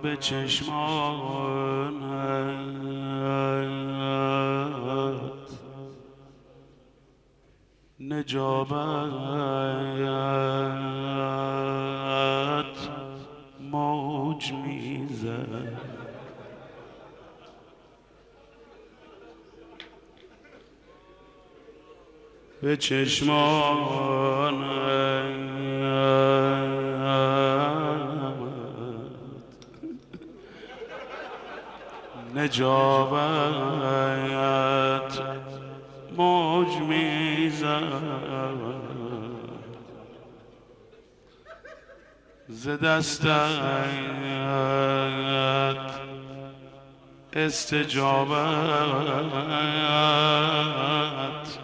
به چشمانت نجابت موج میزد. به چشمانت نجابت موج میزد. ز دستت استجابت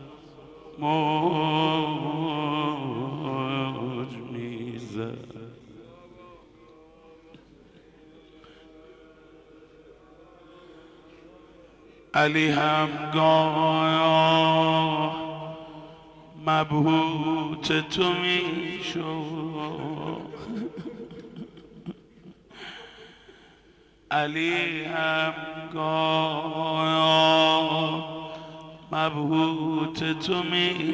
موج میزد. علی هم گاه مبهوت تو میشد. علی هم گاه مبهوت تو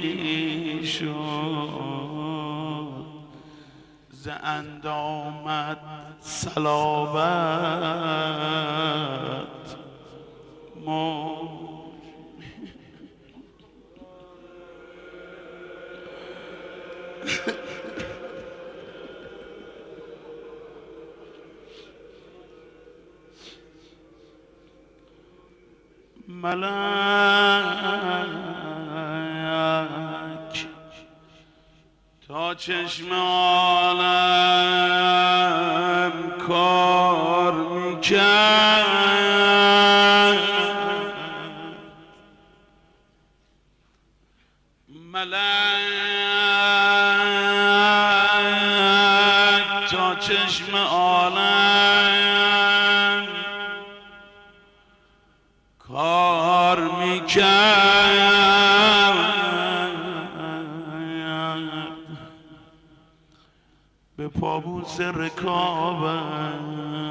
میشد. ز اندامت صلابت موج ملک تا چشم عالم کار میکرد. ملک تا چشم عالم کار میکرد. به پابوس رکابت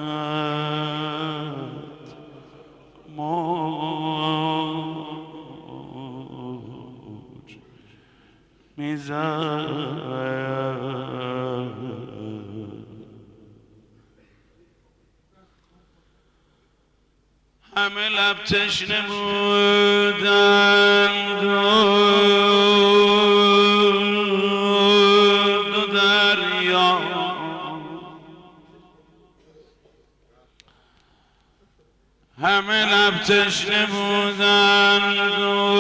موج میزد. همه لب تشنه بودند دو دریا. همه لب تشنه بودند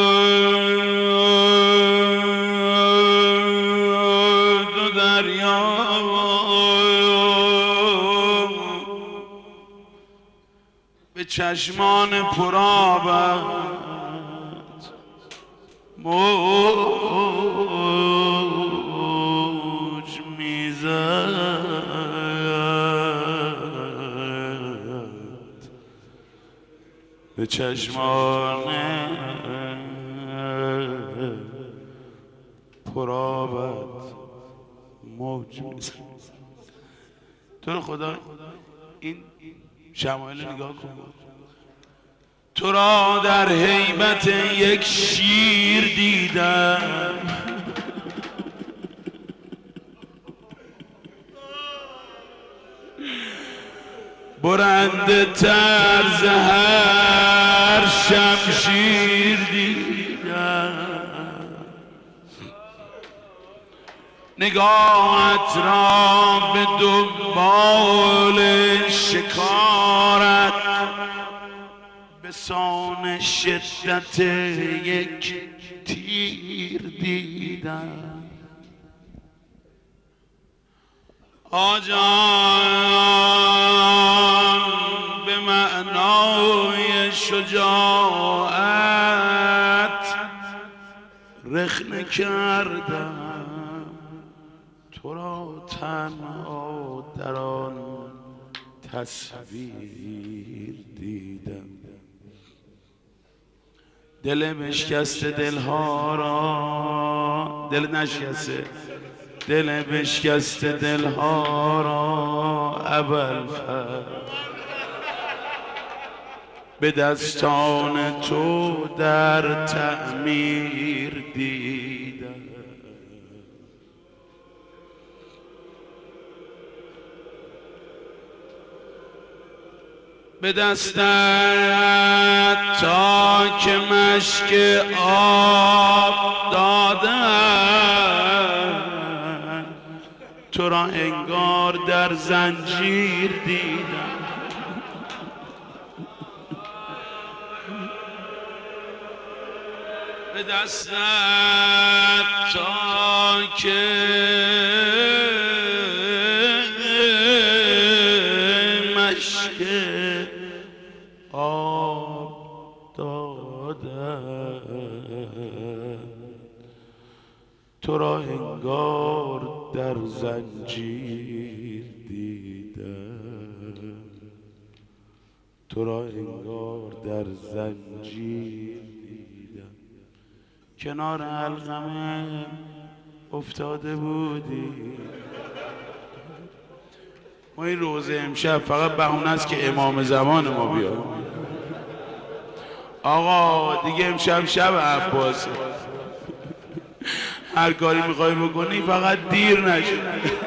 دو دریا. به چشمان پرآبت موج میزد. به چشمان پرآبت موج میزد. تو رو خدا این شمایل نگاه کن. تو را در هیبت یک شیر دیدم. برنده تر ز هر شمشیر دیدم. نگاهت را به دنبال شکارت به سان شدت یک تیر دیدم. آجان به معنای شجاعت رخنه کردم. تو را تنها در آن تصویر دیدم. دل مشکسته دلها را، دل نشکسته دل بشکست دلها را ابوالفضل به دستان تو در تعمیر دیدم. به دستت تا که مشک آب دادن تو را انگار در زنجیر دیدم. به دستت تا که مشک آب دادن تو را انگار در زنجیر دیدم. تو را انگار در زنجیر دیدم. کنار حلقم افتاده بودی. ما این روزه امشب فقط بهونه است که امام زمان ما بیاد. آقا دیگه امشب شب عباسه، هر کاری میخوای بکنی فقط دیر نشه.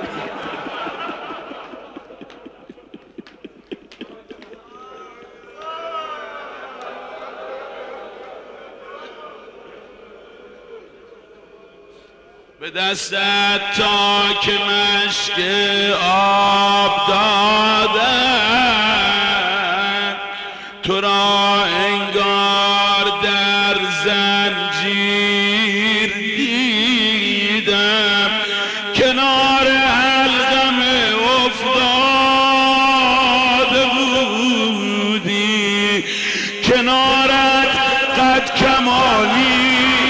به دستت تا که مشک آب دادن تو را انگار در زنجیر دیدم. کنار حلقم افتاده بودی، کنارت قد کمالی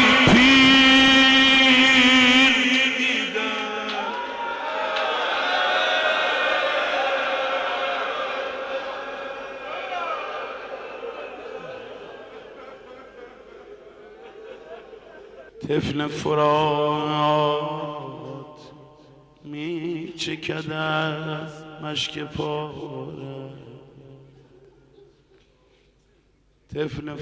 طفل فرات می چکد از مشک پاره. طفل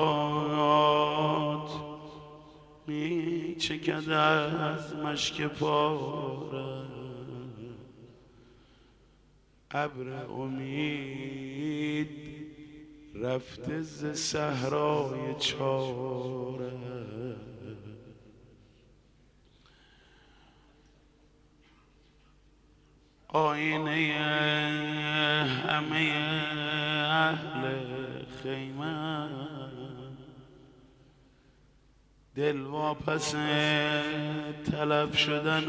فرات می چکد از مشک پاره. ابر امید رفته ز صحرای چاره. آینه همه اهل خیمه دل واپس طلب شدن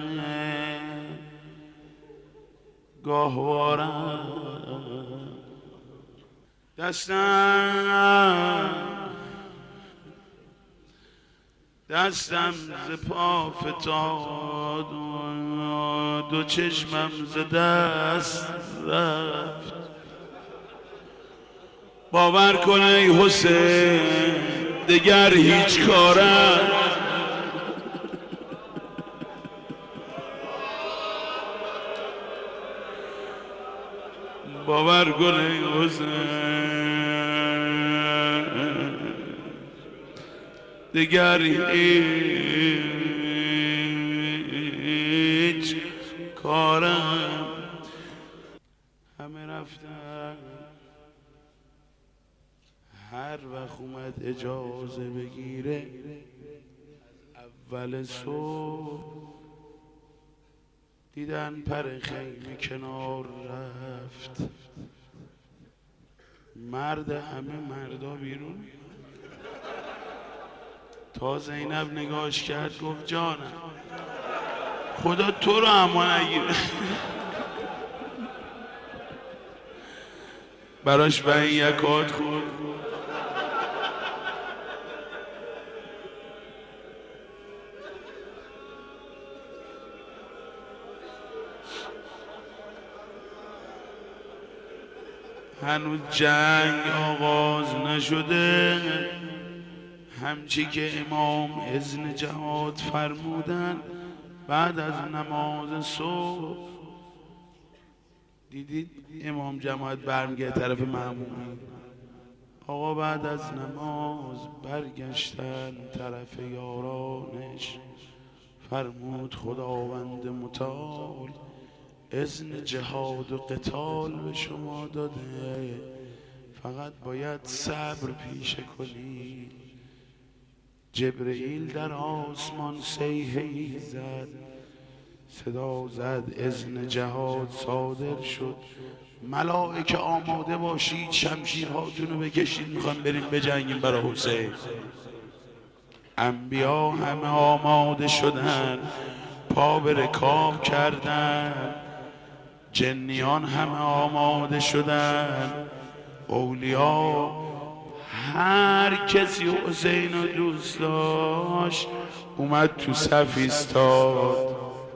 گاهواره. دستم ز پا فتاد و دو چشمم ز دست رفت. باور کن ای حسین دگر هیچ کارم باور کن ای حسین دگر هیچ کارم. همه رفتن، هر وقت اومد اجازه بگیره اول صبح دیدن پر خیمه کنار رفت. مرد همه مردا بیرون. تا زینب نگاش کرد گفت جانم خدا تو رو اما نگیره. براش به این یکات خورد. هنوز جنگ آغاز نشده، همچی که امام اذن جهاد فرمودن بعد از نماز صبح دیدید امام جماعت برمیگه طرف مأمومین. آقا بعد از نماز برگشتن طرف یارانش، فرمود خداوند متعال اذن جهاد و قتال به شما داده، فقط باید صبر پیشه کنید. جبرئیل در آسمان صیحه‌ای زد، صدا زد اذن جهاد صادر شد. ملائکه آماده باشید، شمشیرهاتونو بکشید، میخوام بریم بجنگیم برای حسین. انبیا همه آماده شدن، پا به رکاب کردن. جنیان همه آماده شدن، اولیا هر کسی حسین رو دوست داشت اومد تو صف ایستاد.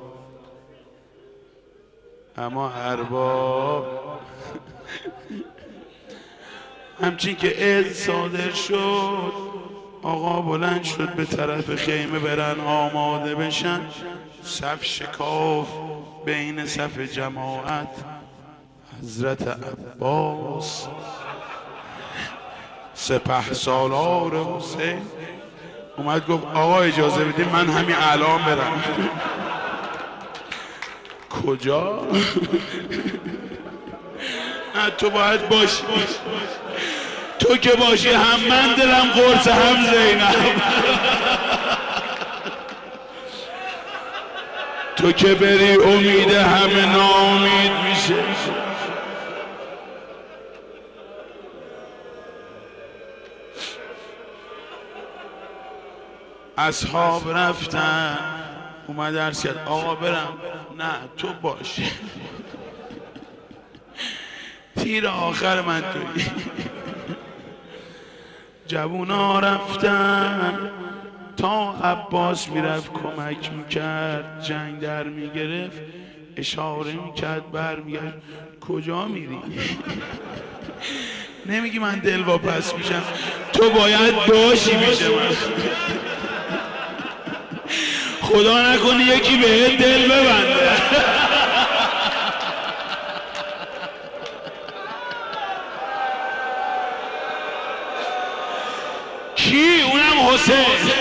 اما ارباب همچین که اذن صادر شد، آقا بلند شد به طرف خیمه برن آماده بشن. صف شکاف، بین صف جماعت حضرت عباس سپهسالار حسین اومد گفت آقا اجازه بدید من همین الان برم. کجا؟ نه تو باید باشی، تو که باشی هم من دلم قرص هم زینب. تو که بری امید همه ناامید میشه. اصحاب رفتن، اومد عرض کرد آقا برم. نه تو باش، تیر آخر من توی. جوونا رفتن تا عباس میرفت کمک میکرد، جنگ در میگرفت، اشاره میکرد برمیگرد. کجا میری؟ نمیگی من دل واپس میشم، تو باید باشی میشه من. خدا نکنه یکی به دل ببنده. کی؟ اونم حسین.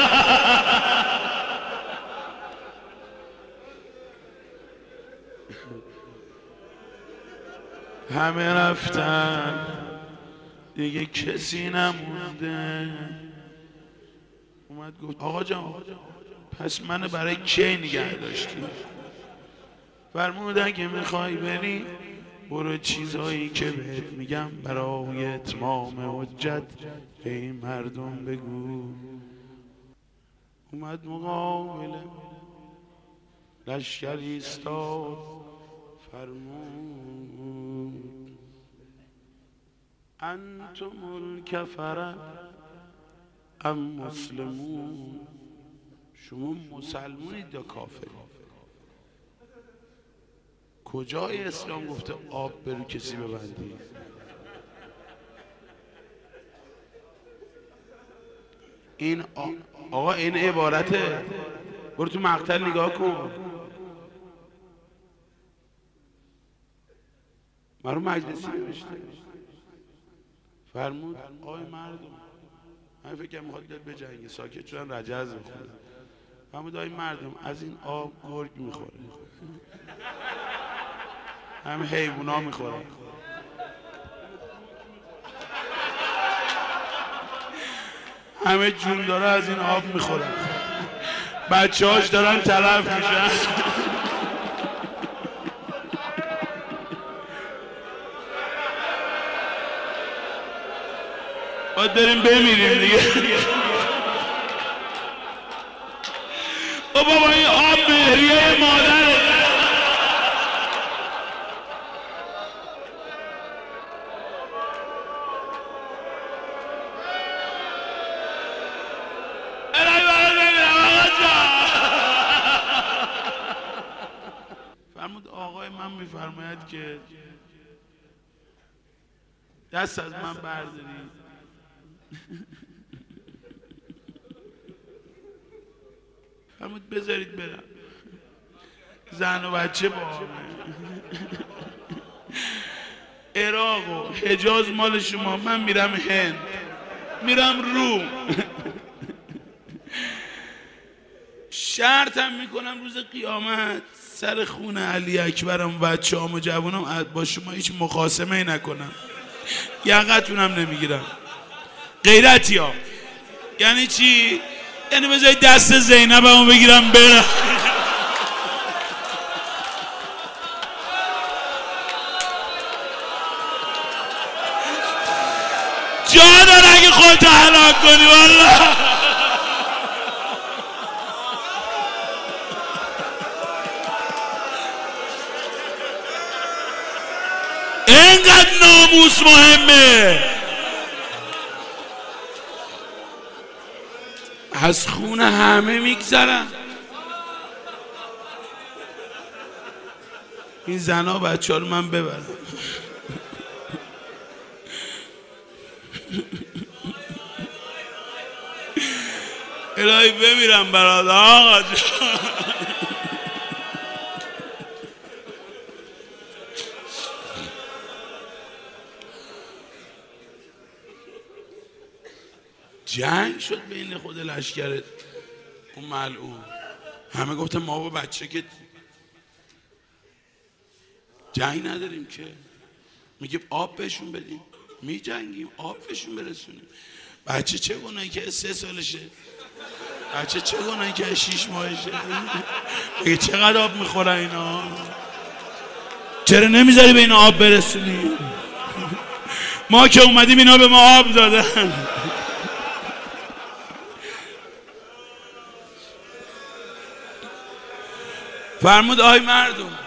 همه رفتن دیگه کسی نمونده. اومد گفت آقا جان پس منو برای کی نگه داشتی؟ فرمود اگه میخوای بری برو چیزایی که بهت میگم برای اتمام حجت به این مردم بگو. اومد مقابل لشکر ایستاد، فرمود انتم الکفره ام مسلمون، شما مسلمونید یا کافرید؟ کجای اسلام گفته آب برو کسی ببندی؟ این آقا این عبارته، برو تو مقتل نگاه کن. مرو مجلسی نوشته. فرمود آقای مردم، من فکر کنم میخواد بیاد بجنگه، ساکت شدن رجز بخونه. فرمود آقای مردم از این آب گرگ میخوره، همه حیوونا میخورن، همه جون داره از این آب میخورن، بچه هاش دارن تلف میشن. باید بریم بمیریم دیگه. او بابا این آب مهریه مادره. فرمود آقای من میفرماید که دست از من بردارید. فرمود بذارید برم. زن و بچه با عراق و حجاز مال شما، من میرم هند، میرم روم. شرطم میکنم روز قیامت سر خون علی اکبرم و بچه هم و جوانم با شما هیچ مخاصمه نکنم، یقتونم نمیگیرم. غیرتی ها یعنی چی؟ یعنی بذاری دست زینبمو بگیرم برم. جا داره اگه خودتو هلاک کنی والله. اینقدر ناموس مهمه. از خون همه میگذرم. این زنا بچه ها رو من ببرم. الهی بمیرم برات آقا جان. جنگ شد بین خود لشکر اون ملعون. همه گفتن ما با بچه که جنگ نداریم که، میگه آب بهشون بدیم، می جنگیم آب بهشون برسونیم. بچه چه گناهی که 3 سالشه؟ بچه چه گناهی که 6 ماهشه؟ میگه چقدر آب میخورن اینا؟ چرا نمیذاری به اینا آب برسونی؟ ما که اومدیم اینا به ما آب دادن. فرمود آی مردم،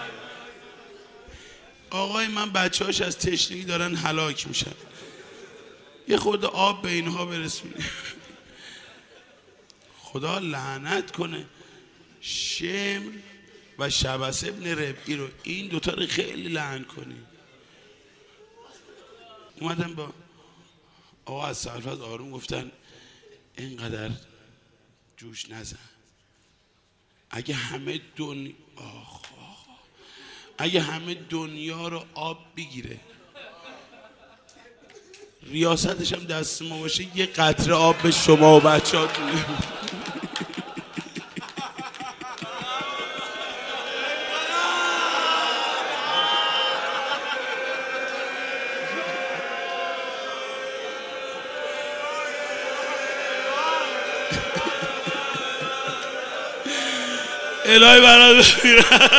آقای من بچه هاش از تشنگی دارن هلاک میشن، یه خورده آب به اینها برسونی. خدا لعنت کنه شمر و شبس ابن ربعی رو، این دوتا رو خیلی لعن کنی. اومدن با آقا از سرفت آروم گفتن اینقدر جوش نزن. اگه همه دنیا رو آب بگیره، ریاستش هم دست ما باشه، یه قطره آب به شما و بچه ها تونه. الهی برات بمیرم.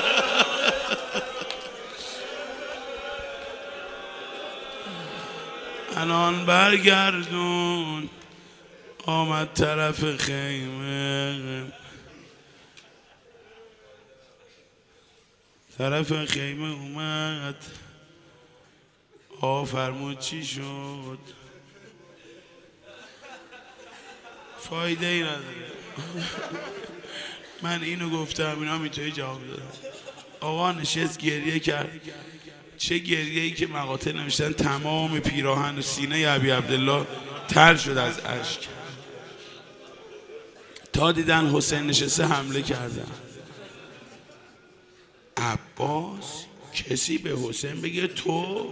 الان برگردون آمد طرف خیمه، طرف خیمه اومد. فرمود چی شد؟ فایده ای نداره. من اینو گفتم اینا میتونی جواب دادم. آقا نشست گریه کرد. چه گریه‌ای که مقاطع نمیشتن تمام پیراهن و سینه ابی عبدالله تر شد از اشک. تا دیدن حسین نشسته حمله کردن. عباس کسی به حسین بگه تو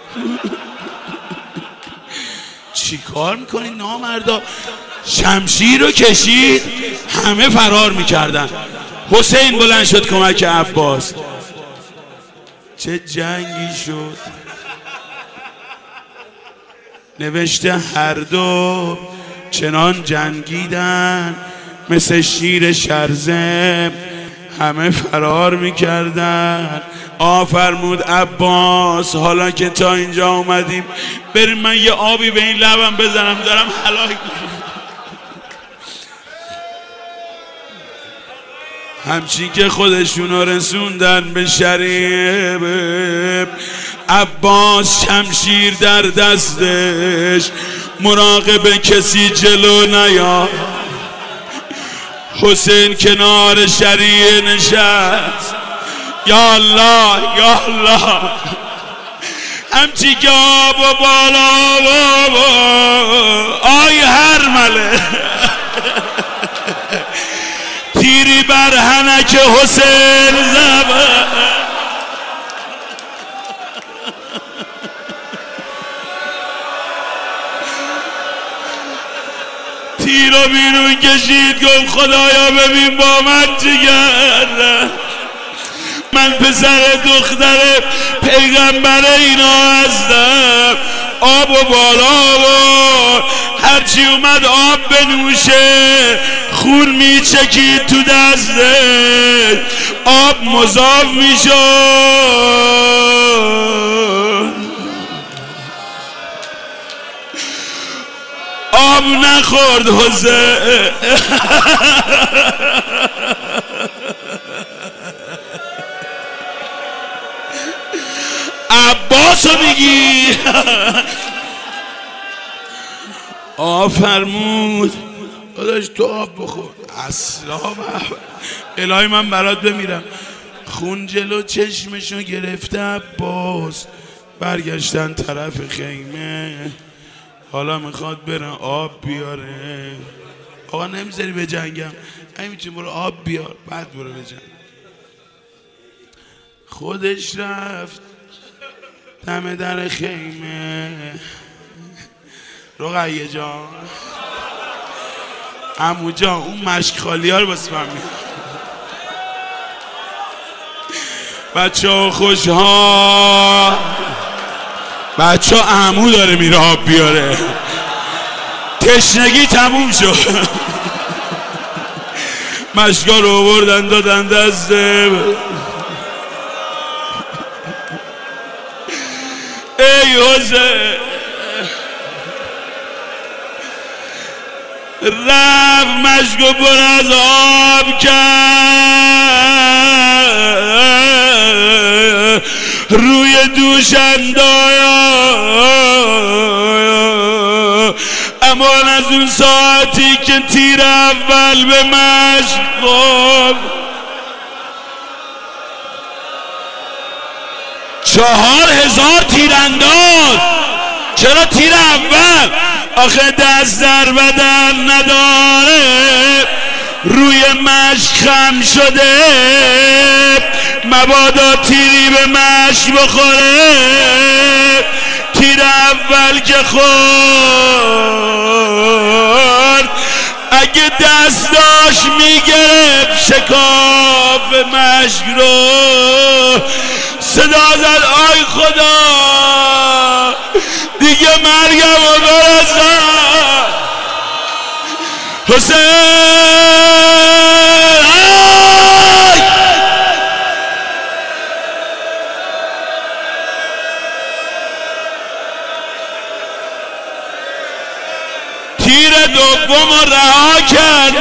چی کار میکنی نامردا؟ شمشیر رو کشید، همه فرار میکردن. حسین بلند شد کمک عباس. چه جنگی شد. نوشته هر دو چنان جنگیدن، مثل شیر شرزم همه فرار میکردن. فرمود عباس حالا که تا اینجا اومدیم بریم من یه آبی به این لبم بزنم، دارم هلاک میشم. همچین که خودشونو رسوندن به شریب، عباس شمشیر در دستش، مراقب کسی جلو نیا. حسین کنار شریعه نشست. یا الله یا الله. همچی که آب و بالا و آی هرمله تیری بر هنک حسین زبر تیر رو بیرون کشید گفت خدایا ببین با من جگر من پسر دختر پیغمبر اینا هستم آب و بالا و هرچی اومد آب بنوشه خون میچکید تو دسته آب مضاف میشد آب نخورد حسین عباسو میگی آب فرمود داداش تو آب بخور اصلا الهی من برات بمیرم خون جلو چشمشو گرفته عباس برگشتن طرف خیمه حالا میخواد بره آب بیاره آقا نمیذاری به جنگم میتونی برو آب بیار بعد برو به جنگ خودش رفت دم در خیمه رقیه جان عمو جان اون مشک خالی ها رو بس من میاد بچه ها خوش ها بچه ها عمو داره میره آب بیاره تشنگی تموم شد مشکا رو بردن دادن دسته ای حسین رفت مشکو پر از آب کرد روی دوش اما از اون ساعتی که تیر اول به مشک خورد 4000 تیرانداز چرا تیر اول آخه دست در بدن نداره روی مشک خم شده مبادا تیری به مشک بخوره تیر اول که خورد اگه دست داشت میگرفت شکاف مشک رو صدا زد آی خدا دیگه مرگم رو برسن حسین تیر دوم رو رها کرد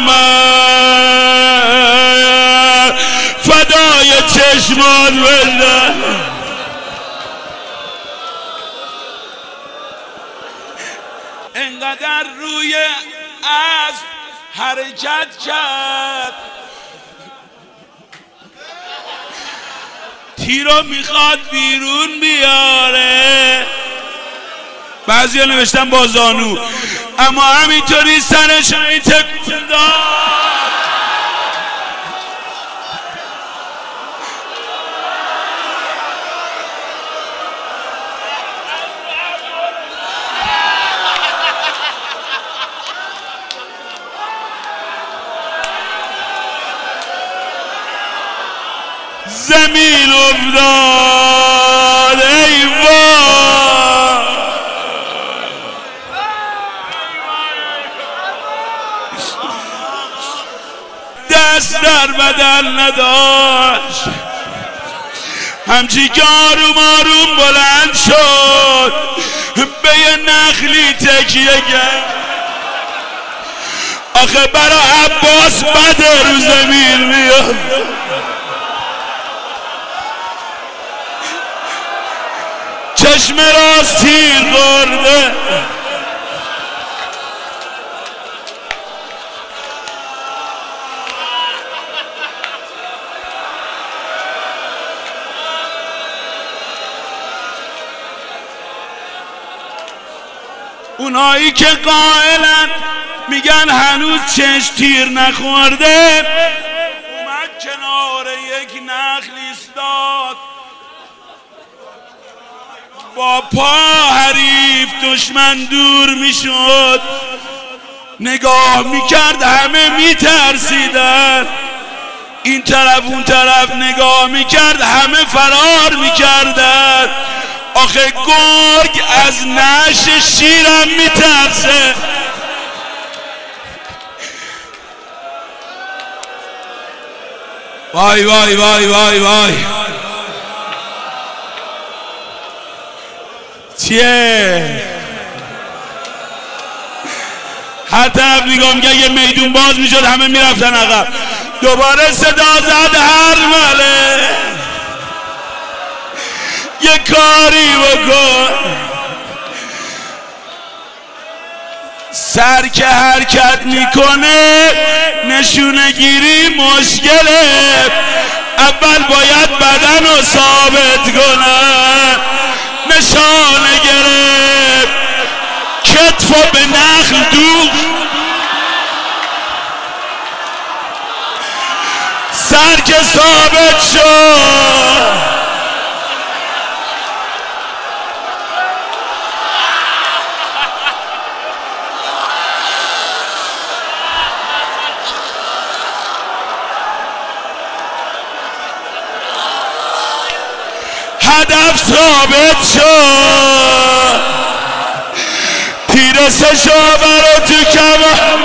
نامرد فدای چشمان بلد انقدر روی اسب حرکت کرد تیرو میخواد بیرون بیاره بعضی ها نوشتن با زانو اما همینطوری سرش این تکون داد زمین افتاد ای وای دست در بدن نداشت همچی که آروم آروم بلند شد به یه نخلی تکیه کرد آخه برا عباس بده رو زمین میاد چشم راست تیر برده اونایی که قائلن میگن هنوز چشم تیر نخورده با پا حریف دشمن دور میشد، نگاه میکرد همه میترسیدن، این طرف اون طرف نگاه میکرد همه فرار میکردن. آخه گرگ از نعش شیرم میترسه. وای وای وای وای وای چیه؟ هر طرف نگاه میگه یه میدون باز میشد همه میرفتن عقب. دوباره صدا زد هرمله یه کاری بکن. سر که حرکت میکنه نشونه گیری مشکله. اول باید بدن رو ثابت کنه، نشانه گرفت کتفو به نخل دوخت، سر که ثابت شد هدف ثابت شد، تیر سشاور رو تو کمر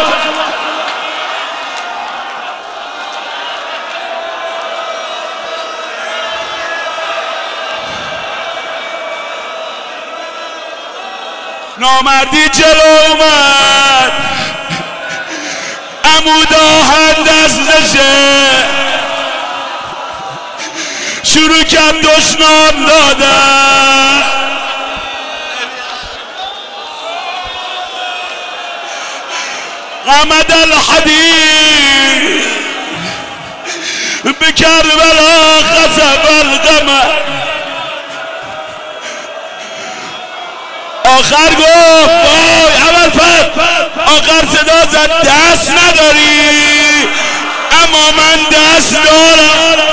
نامردی جلو اومد، عمود آهن دستشه شروع کرد دشنام دادن. غمد الحديد بكربلاء خسف القمر. آخر گفت وای اول آخر صدا زد دست نداری، اما من دست دارم.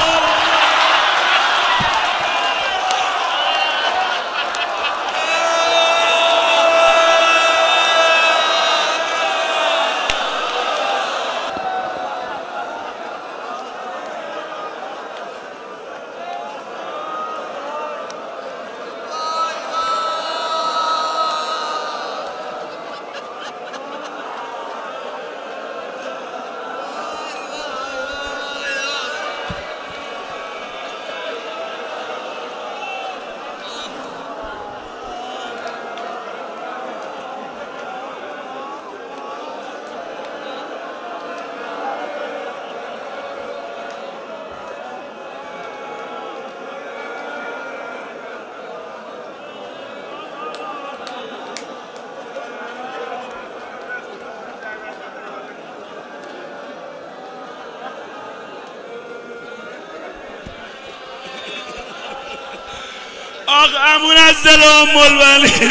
آخ امون از دل ام الولی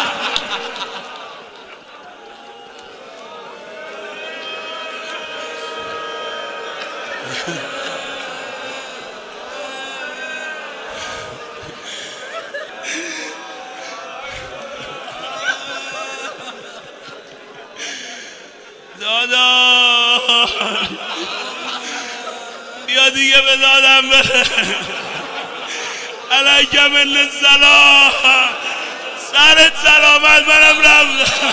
دادا بیا دیگه به دادم بره. علیکم السلام، سرت سلامت، منم رفتم.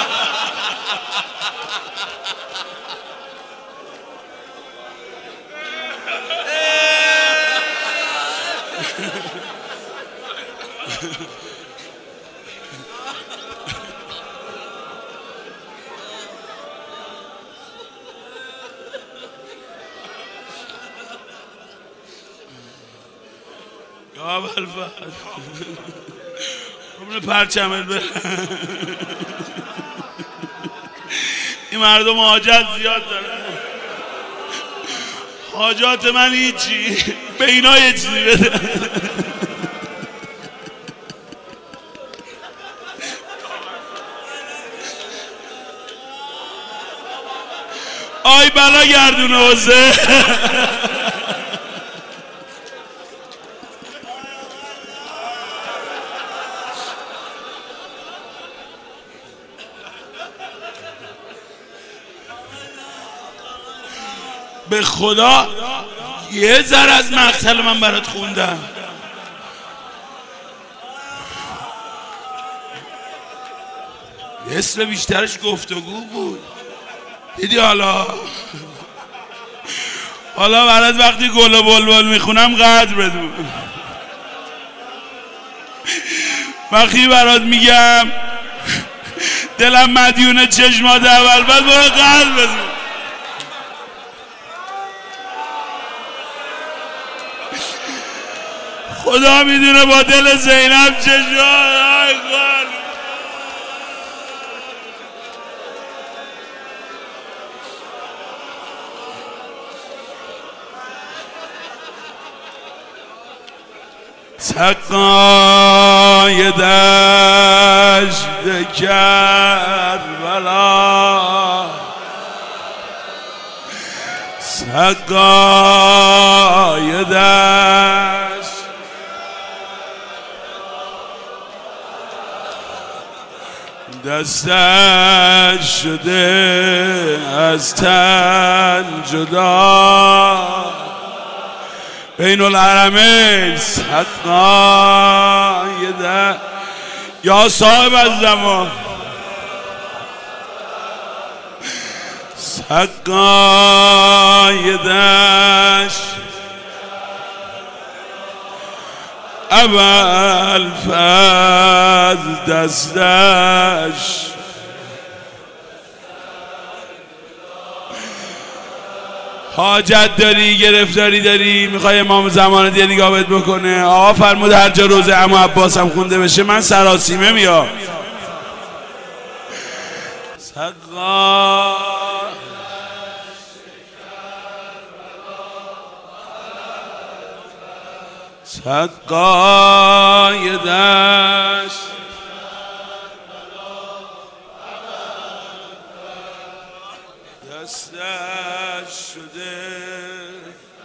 یا ابوالفضل همون پرچمت بره. این مردم حاجت زیاد دارن، حاجات من هیچی، به اینا یه چیزی بده. آی بلا گردونه حسین. به خدا یه ذره از مقتل من برات خوندم. اسم بیشترش گفتگو بود. دیدی حالا برات وقتی گل و بلبل میخونم قدر بدون. وقتی برات میگم دلم مدیون چشمات اول بعد برو قدر بدون. خدا میدونه با دل زینب چشمات سقای دشت کربلا، سقای دشت دستش شده از تن جدا، بین الحرمین سقای دشت. یا صاحب الزمان سقای دشت، ابوالفضل دستش حاجت داری، گرفتاری داری، میخوای امام زمان دیگه نگاه بهت بکنه. آقا فرمود هر جا روزه عمو عباس هم خونده بشه من سراسیمه میام. سقای دشت دستش شده